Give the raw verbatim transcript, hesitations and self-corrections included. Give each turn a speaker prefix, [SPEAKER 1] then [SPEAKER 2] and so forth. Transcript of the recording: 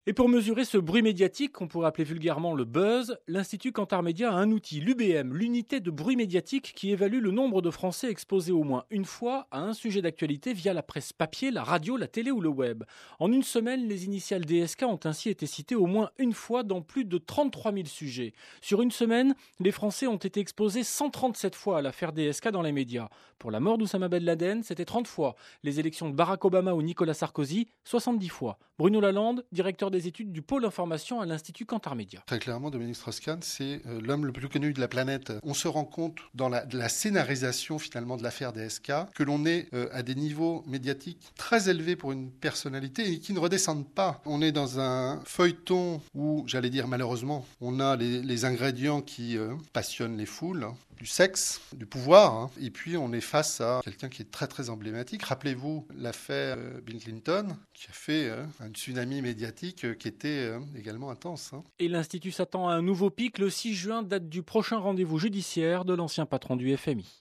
[SPEAKER 1] Et pour mesurer ce bruit médiatique, qu'on pourrait appeler vulgairement le buzz, l'Institut Kantar Media a un outil, l'U B M, l'unité de bruit médiatique qui évalue le nombre de Français exposés au moins une fois à un sujet d'actualité via la presse papier, la radio, la télé ou le web. En une semaine, les initiales D S K ont ainsi été citées au moins une fois dans plus de trente-trois mille sujets. Sur une semaine, les Français ont été exposés cent trente-sept fois à l'affaire D S K dans les médias. Pour la mort d'Oussama Ben Laden, c'était trente fois. Les élections de Barack Obama ou Nicolas Sarkozy, soixante-dix fois. Bruno Lalande, directeur des études du pôle information à l'Institut Kantar Media.
[SPEAKER 2] Très clairement, Dominique Strauss-Kahn, c'est euh, l'homme le plus connu de la planète. On se rend compte dans la, la scénarisation finalement de l'affaire D S K que l'on est euh, à des niveaux médiatiques très élevés pour une personnalité et qui ne redescendent pas. On est dans un feuilleton où, j'allais dire malheureusement, on a les, les ingrédients qui euh, passionnent les foules, hein, du sexe, du pouvoir, hein, et puis on est face à quelqu'un qui est très très emblématique. Rappelez-vous l'affaire euh, Bill Clinton, qui a fait euh, un tsunami médiatique euh, qui était euh, également intense. Hein.
[SPEAKER 1] Et l'Institut s'attend à un nouveau pic le six juin, date du prochain rendez-vous judiciaire de l'ancien patron du F M I.